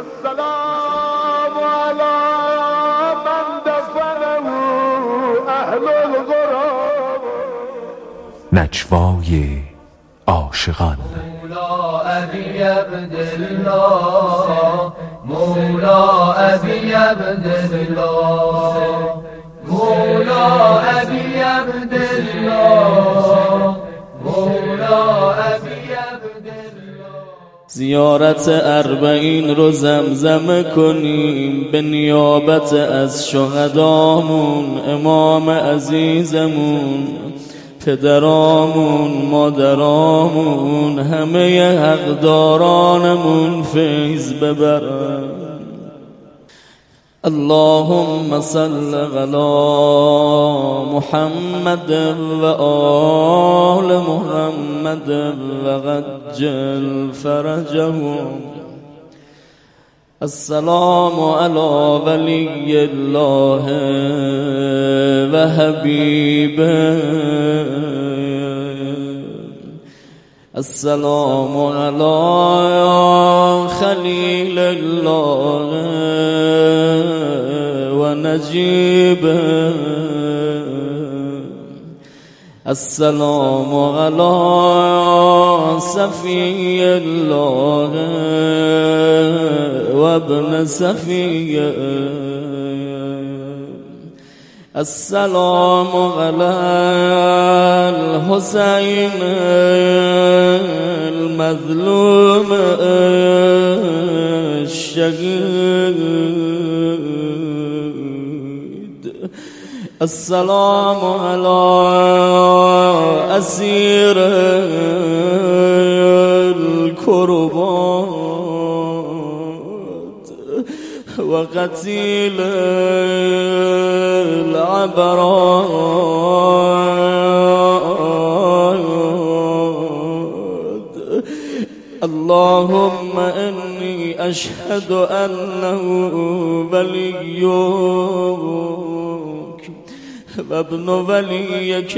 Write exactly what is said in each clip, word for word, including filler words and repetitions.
السلام على من دفنه اهل الغراب. نجوای عاشقان. مولا ابی عبدالله، مولا ابی عبدالله، مولا ابی عبدالله، مولا ابی عبدالله. زیارت اربعین رو زمزم کنیم به نیابت از شهدامون، امام عزیزمون، پدرامون، مادرامون، همه حقدارانمون فیض ببرن. اللهم صل علی محمد و آل محمد و عجل فرجهم. السلام علی ولی الله و حبیبه، السلام علی خلیل الله و نجیبه، السلام علی صفی الله و ابن صفیه، السلام علی الحسین المظلوم الشهید، السلام علی اسیر الکربات و قتیل العبرات. اللهم انی اشهد انه ولیک و ابن ولیک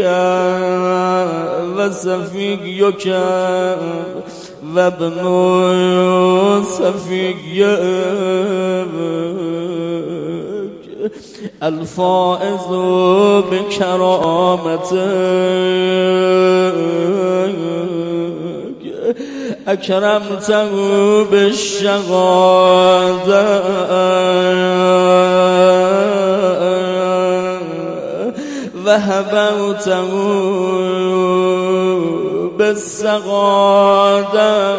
و صفیک و ابن صفیک الفائز بکرامتک اکرمته بالشهاده و هبوته بالسعاده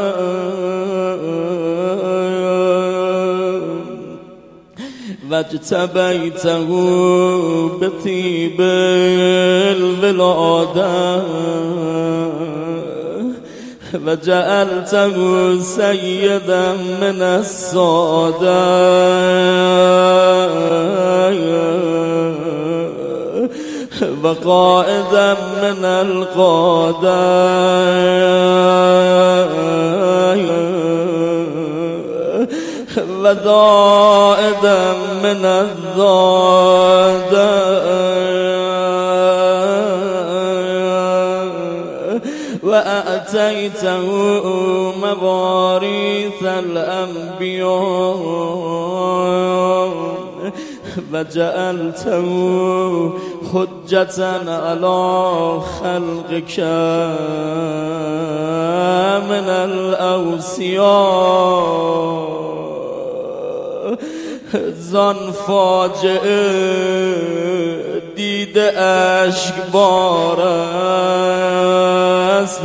و اجتبیته بطیب الولاده و جعلته سیدا من الساده و قائدا من القاده و ضائدا من الضاده و اعطیته مواریث الانبیاء و جعلته حجة على خلقك من الاوصیاء. زان فاجعه دید اشک بار است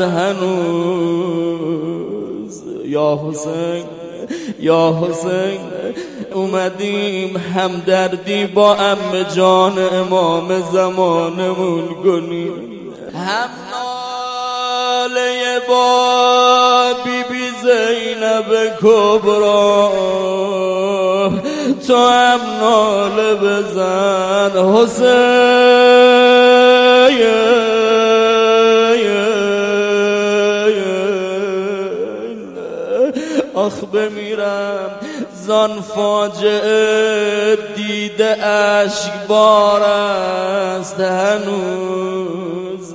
هنوز. یا حسین یا حسین اومدیم همدردی با عمه جان امام زمانمون کنیم، هم ناله با بی بی زینب کبرا، تو هم ناله بزن حسین. آخ بمیرم زان فاجعه دید اشک بار است هنوز.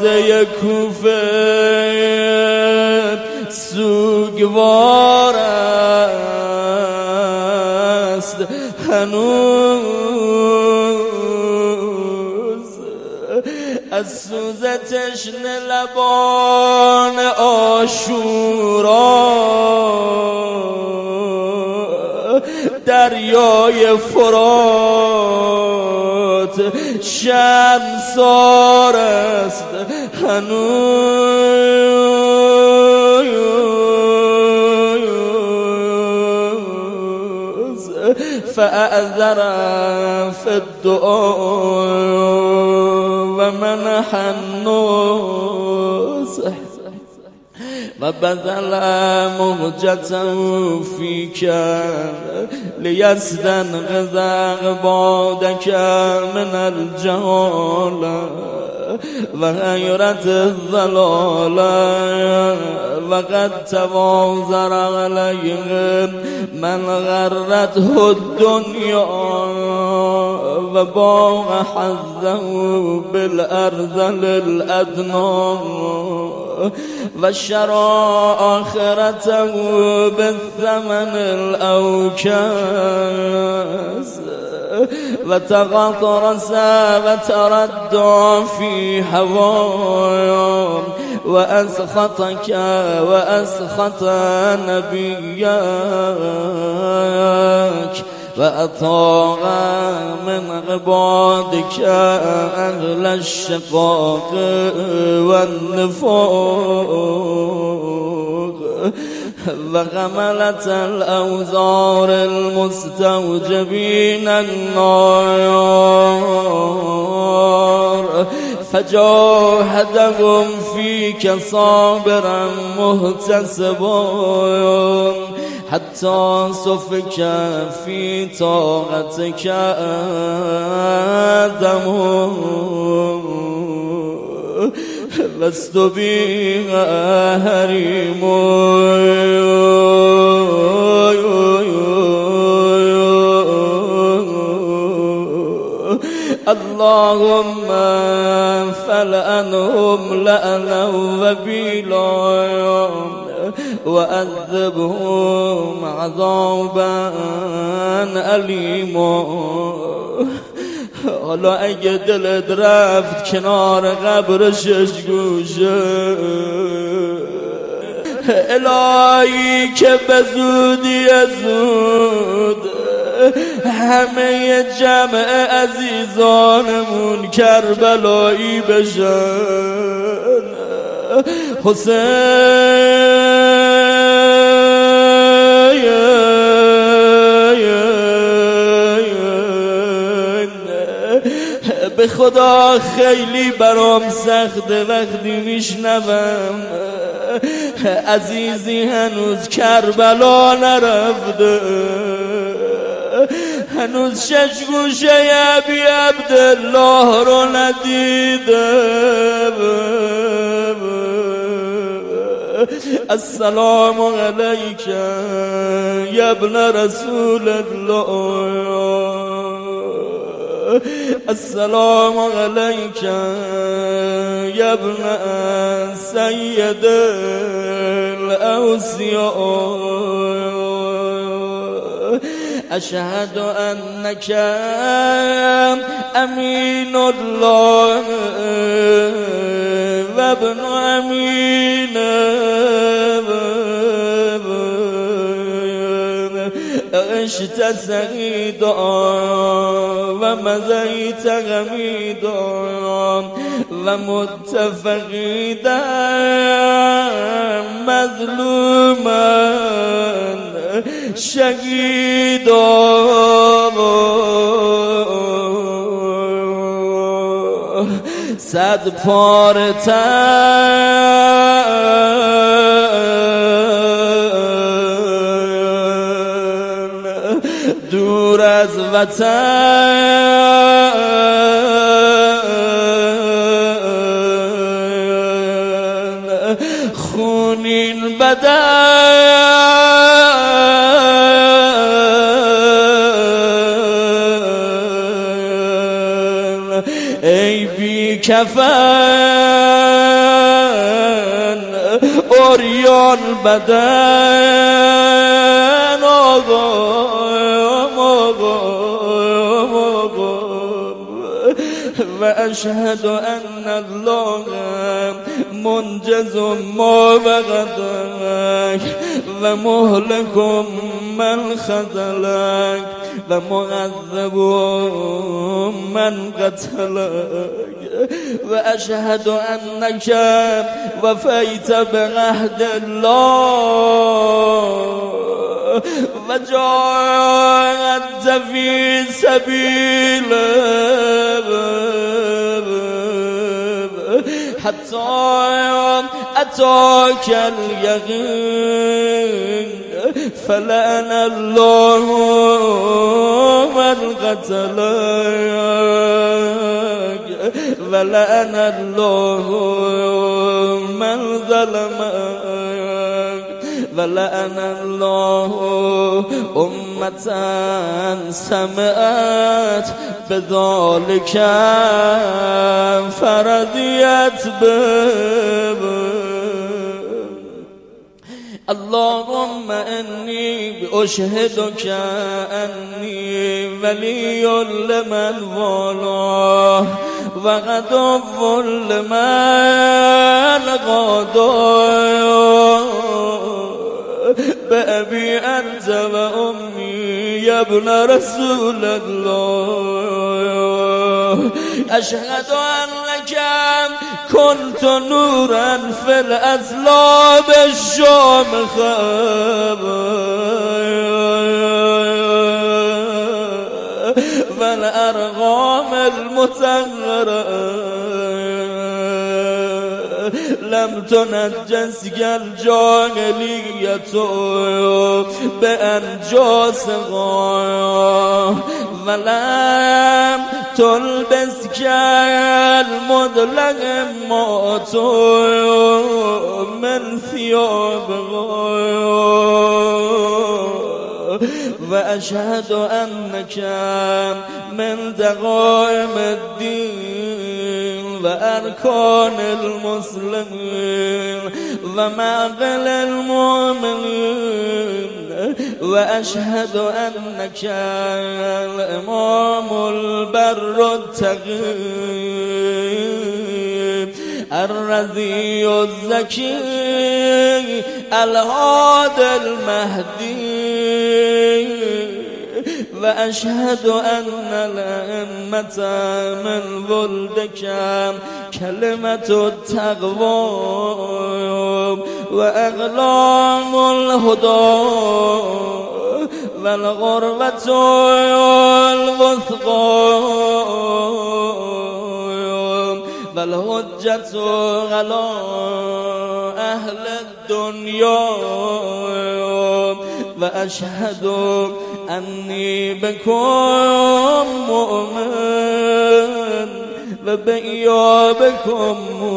دروازه کوفه سوگوار است هنوز از سوز تشنه لبان عاشورا دریای فرات شرمسار است هنوز فأعذر في الدعاء ومنح النصح وبذل مهجته فيك ليستنقذ عبادك من الجهالة وغيرة الضلالة وقد تواظر عليهم من غرته الدنيا وباغ حظه بالأرذل الأدنى وشرى آخرته بالثمن الأوكاز وتغطرس وتردع في هواهم وأسخطك وأسخط نبيك وأطاع من عبادك أهل الشقاق والنفاق وغملت الأوزار المستوجبين النار فجاهدهم فيك صابرا محتسبا حتى سفك في طاعتك آدم واستبيح هريم اللهم فلعنهم لعنا وبيلا وأذبهم عذابا أليما. حالا اگه دلت رفت کنار قبر شش گوشه الهی که به زودی زود همه جمع عزیزانمون کربلایی بشن. حسین به خدا خیلی برام سخته وقتی میشنوم عزیزی هنوز کربلا نرفته، هنوز شش گوشه ابی عبدالله رو ندیده. السلام علیک یا ابن رسول الله، السلام علیک یا ابن سید الاوصیاء، اشهد انک امین الله و ابن امین عشت سعیدا و مضیت غمیدا و متفقیدا مظلوما شهیدا. صد پاره دور از وطن خونین بدن ای بی کفن اوریان بدن. آقا آقا و اشهد ان الله منجز ما وعدک و مهلک من خذلک و معذب من قتلک و اشهد انک وفیت بعهد الله و جاهدت فی سبیله حتی اتاک الیقین فلعن الله من قتلک ولعن الله من ظلمک ولعن الله امة سمعت بذلك فرضيت به اللهم اني اشهدك اني ولي لمن والاه وعدو لمن قاداه بأبي أنت وأمي يا ابن رسول الله أشهد أنك كنت نورا في الأسلاب الشامخة والأرغام المتغرة لم تنجسك الجاهلية بأنجاسها ولم تلبسك المظلمات من ثيابها وأشهد أنك من دعائم الدين وأركان المسلمين ومعقل المؤمنين وأشهد أنك الإمام البر التقي الرضي الزكي الهادي المهدي وأشهد أن الأئمة من ولدك كلمة التقوى وأقلام الهدى والغربة الوثقى والحجة على أهل الدنيا وأشهد أني بكم مؤمن وبإيابكم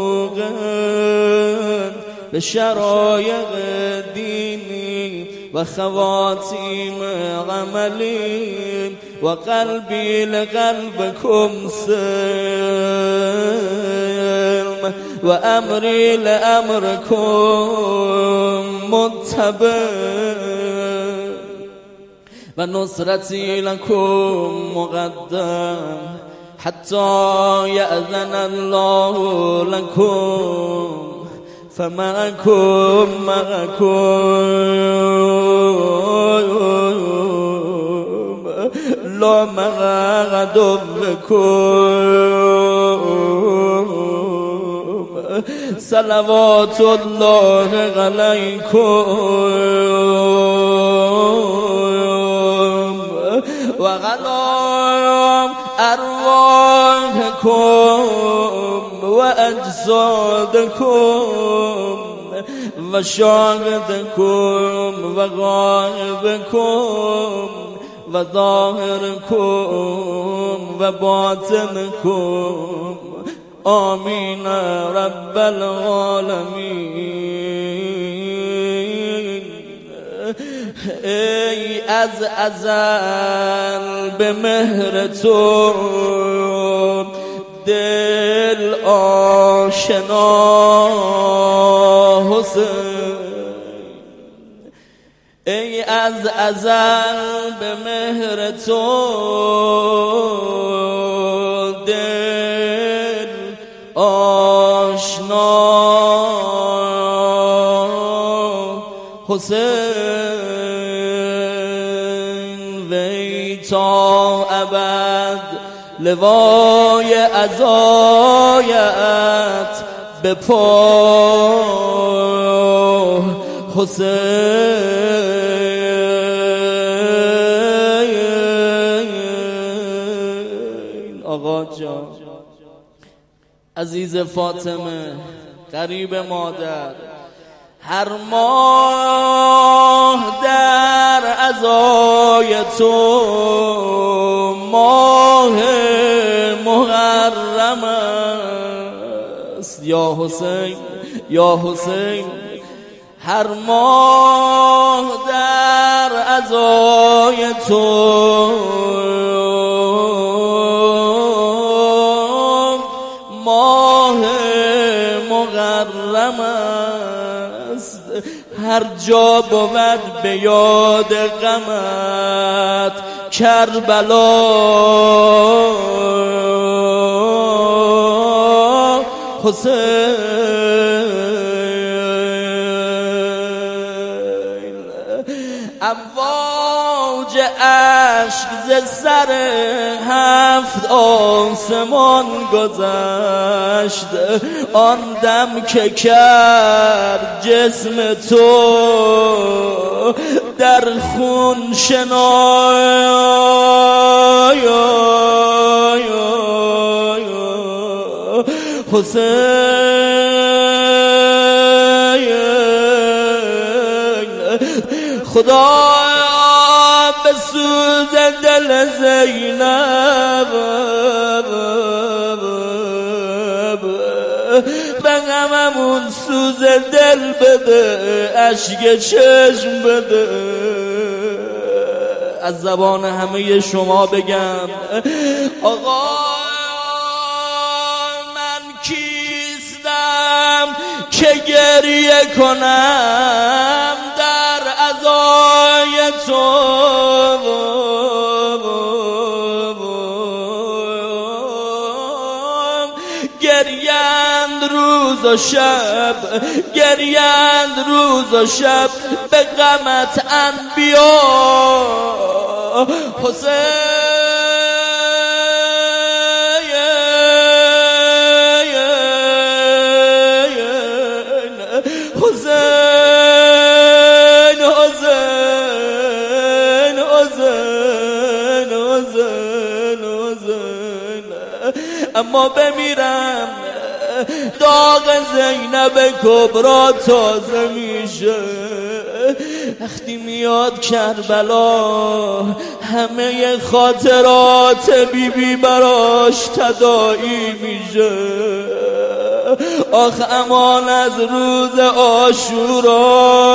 موقن بشرائع ديني وخواتيم عملي وقلبي لقلبكم سلم وأمري لأمركم متبع ونصرتي لكم مقدم حتى يأذن الله لكم فمعكم معكم لا مع عدوكم صلوات الله عليكم وغلام أرواحكم وأجسادكم وشاهدكم وغائبكم وظاهركم وباطنكم آمين رب العالمين. ای از ازل به مهر تو دل آشنا حسین، ای از ازل به مهر تو دل حسین وی تا ابد لوای عزایت به پا حسین. آقا جان عزیز فاطمه قریب مادر، هر ماه در عزای تو ماه محرم است یا حسین یا حسین. هر ماه در عزای تو ماه محرم است، هر جا بود به یاد غمت کربلا حسین. امواج عشق ز سر هفت آسمان گذشت، آن دم که کرد جسم تو در خون شنای حسین. خدایا بسوز دل زینب، به غممون سوز دل بده، اشک چشم بده. از زبان همه شما بگم آقا من کیستم که گریه کنم در عزای تو، گریند روز و شب، گریند روز و شب به غمت انبیا حسین. حسین حسین حسین حسین حسین. اما بمیرم داغ زینب کبرا تازه میشه، وقتی میاد کربلا همه خاطرات بی بی براش تداعی میشه. آخ امان از روز عاشورا،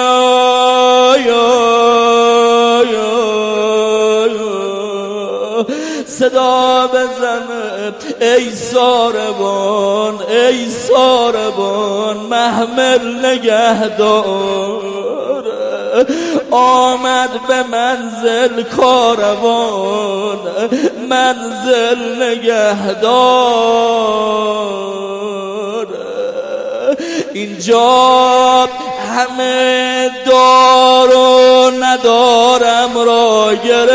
صدا بزنه ای ساربان ای ساربان محمل نگهدار. آمد به منزل کاروان منزل نگهدار. اینجا همه دار و ندارم را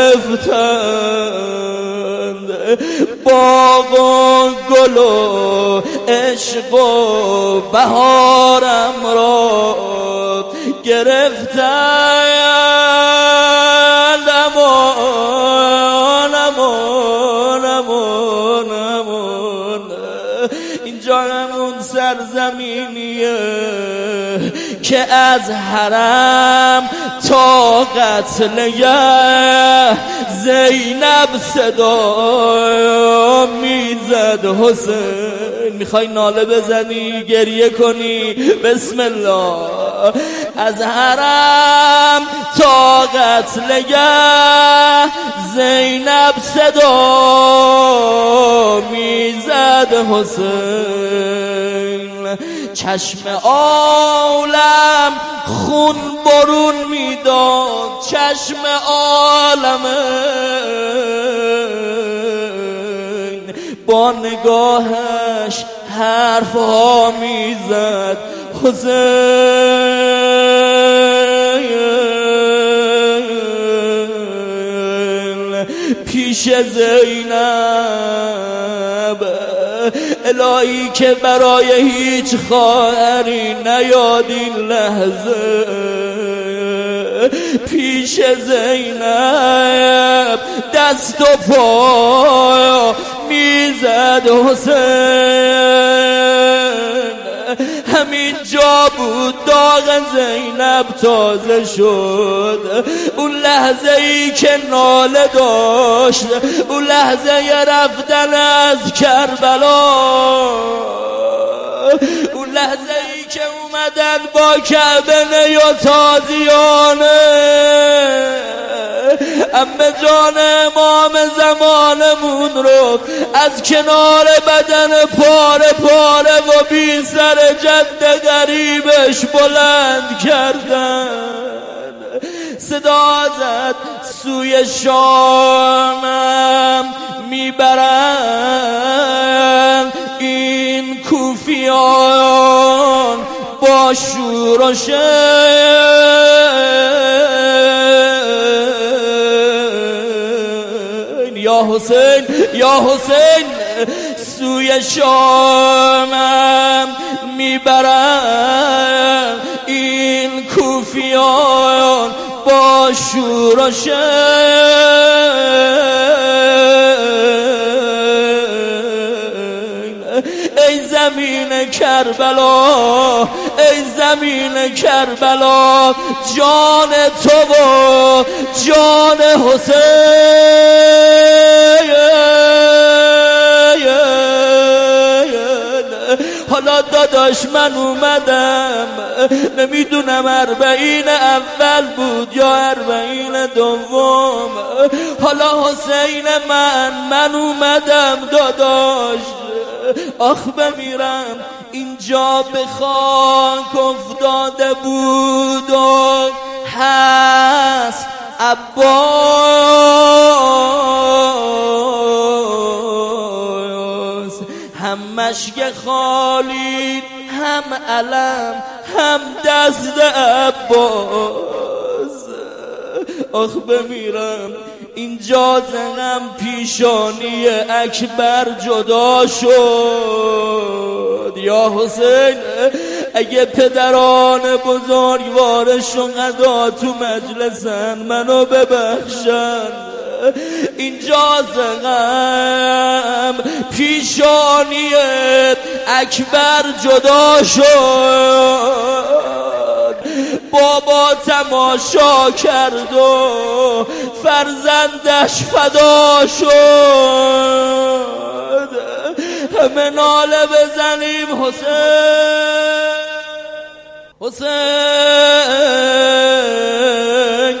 گرفتند، باغ و گل و عشق و بهارم را گرفتند. امان امان امان امان. اینجا همون سرزمینیه که از حرم تا قتل زینب صدا میزد. حسین میخوای ناله بزنی گریه کنی بسم الله. از حرم تا قتل زینب صدا میزد حسین. چشم عالم خون برون میداد، چشم عالم با نگاهش حرف ها میزد. حسین پیش زینب، الهی که برای هیچ خواهری نیاد این لحظه پیش زینب دست و پا میزد حسین. همین جا بود داغ زینب تازه شد، اون لحظه ای که ناله داشت، اون لحظه رفتن از کربلا، اون لحظه ای که اومدن با کعبه یا تازیانه امه جان امام زمانمون رو از کنار بدن پاره پاره و بی سر جد غریبش بلند کردن. صدا زد سوی شامم میبرن این کوفیان با شور و شین. یا حسین یا حسین سوی شامم میبرن این کوفیان با شور و شین. ای زمین کربلا، ای زمین کربلا، جان تو و جان حسین. حالا داداش من اومدم، نمیدونم اربعین اول بود یا اربعین دوم، حالا حسین من من اومدم داداش. آخ بمیرم اینجا به خاک افتاده بود و هست عباس، هم مشک خالید هم علم هم دست عباس. آخ بمیرم اینجا زنم پیشانی اکبر جدا شد. یا حسین اگه پدران بزرگوار شهدا تو مجلسن منو ببخشن، اینجا زنم پیشانی اکبر جدا شد. بابا تماشا کرد و فرزندش فدا شد. همه ناله بزنیم حسین حسین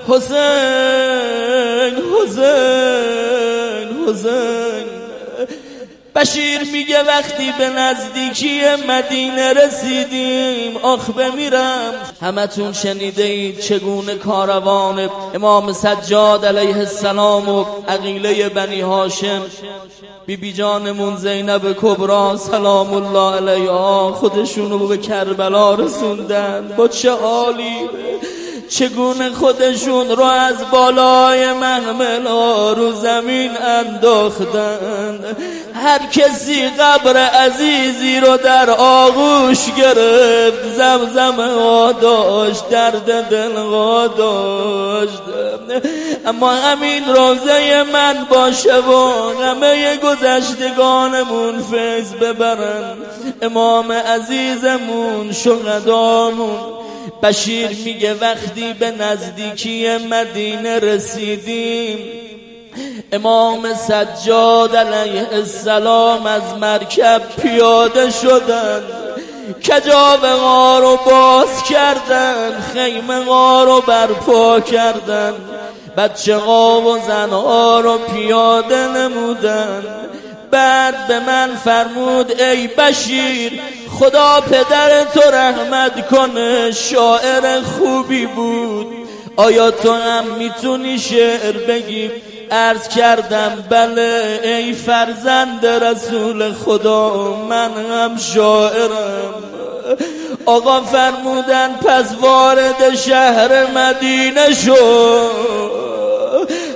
حسین حسین حسین. بشیر میگه وقتی به نزدیکی مدینه رسیدیم، آخ بمیرم همتون شنیده اید چگونه کاروان امام سجاد علیه السلام و عقیله بنی هاشم بی بی جانمون زینب کبرا سلام الله علیها خودشونو به کربلا رسوندن. با چه حالی، چگونه خودشون رو از بالای محمل ها رو زمین انداختن. هر کسی قبر عزیزی رو در آغوش گرفت، زمزمه ها داشت، درد دل ها داشت. اما همین روزه من باشه و همه گذشتگانمون فیض ببرن، امام عزیزمون شهدامون. بشیر میگه وقتی به نزدیکی مدینه رسیدیم، امام سجاد علیه السلام از مرکب پیاده شدند، کجاوه ها رو باز کردن، خیمه ها رو برپا کردن، بچه ها و زن ها رو پیاده نمودن. بعد به من فرمود ای بشیر خدا پدر تو رحمت کنه، شاعر خوبی بود، آیا تو هم میتونی شعر بگی؟ عرض کردم بله ای فرزند رسول خدا من هم شاعرم. آقا فرمودن پس وارد شهر مدینه شو،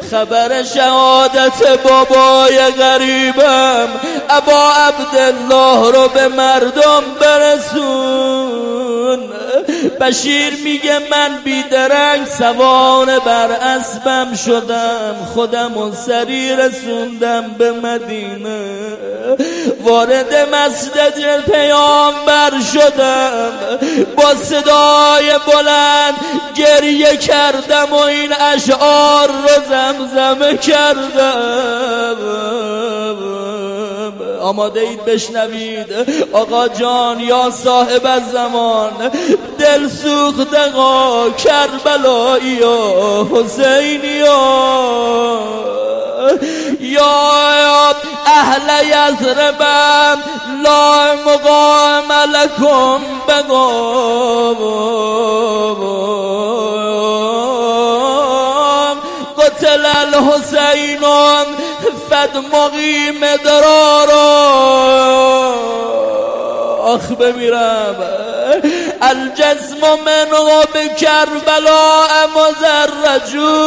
خبر شهادت بابای غریبم ابا عبدالله رو به مردم برسون. بشیر میگه من بیدرنگ سوار بر اسبم شدم، خودم و سری رسوندم به مدینه، وارد مسجد پیامبر شدم، با صدای بلند گریه کردم و این اشعار رو زمزمه کردم. آماده اید بشنوید آقا جان یا صاحب الزمان، دل سوختگا کربلایی یا حسینی یا اهل یثربم لا مقام لکم بقام قتل الحسین فد مقیم درارا. آخ بمیرم الجزم منه به کربلا مزرجو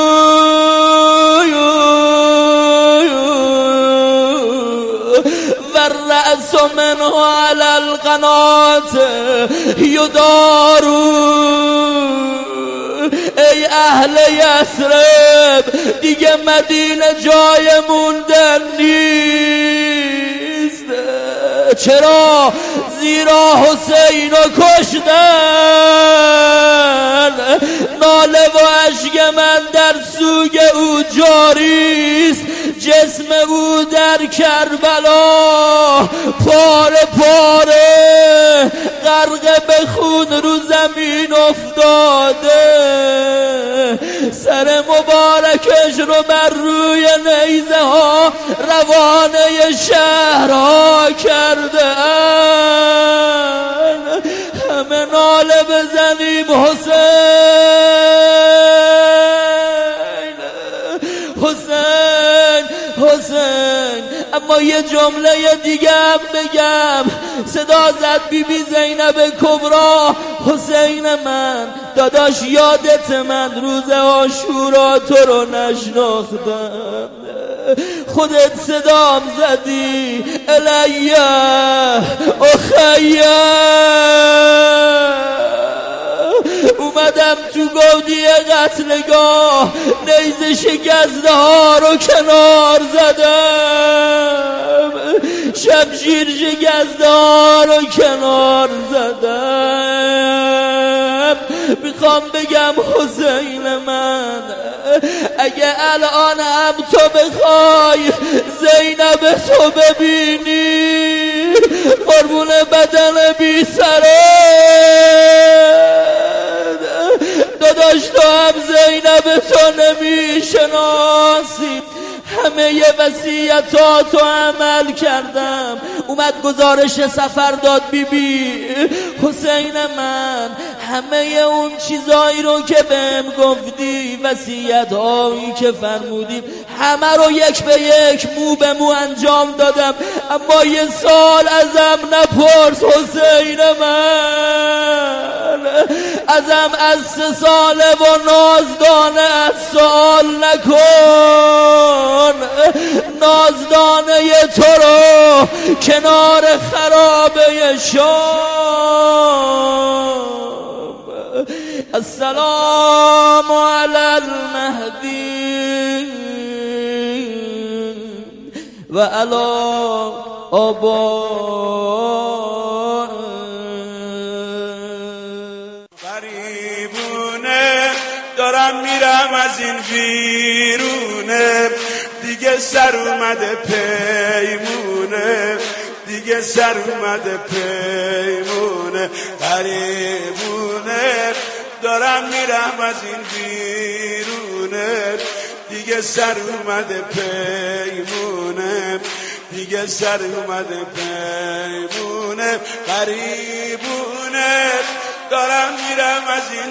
و الرأس منه علی القنات یدارو. ای اهل یثرب دیگه مدینه جای موندن نیست. چرا؟ زیرا حسین رو کشتن. ناله و اشک من در سوگ او جاریست، جسم او در کربلا پاره پاره غرق به خون رو زمین افتاده، سر مبارکش رو بر روی نیزه ها روانه شهرها کرده اند. همه ناله بزنیم حسین حسین حسین. اما یه جمله دیگه هم بگم، صدا زد بی بی زینب کبرا، حسین من داداش یادت من روز عاشورا تو رو نشناختم، خودت صدام زدی الیه اخیه، اومدم تو گودی قتلگاه نیزه شکسته ها رو کنار زدم، شمشیر شکسته ها رو کنار زدم. میخوام بگم حسین من اگه الان هم تو بخوای زینب تو ببینی قربون بدن بی سره داداش تو هم زینب تو نمیشناسی. همه ی وصیتاتو عمل کردم. اومد گزارش سفر داد بی بی حسین من همه اون چیزایی رو که بهم گفتی، وصیت هایی که فرمودی، همه رو یک به یک مو به مو انجام دادم، اما یه سال ازم نپرس حسین من، ازم از سه ساله و نازدانه از سوال نکن. نازدانه تو رو کنار خرابه شام. السلام علی المهدی و علی آبا. غریبونه دارم میرم از این ویرونه، دیگه سر اومده پیمونه، دیگه سر اومده پیمونه. غریبونه دارم میرم از این ویرونه، دیگه سر اومده پیمونه، دیگه سر اومده پیمونه. غریبونه دارم میرم از این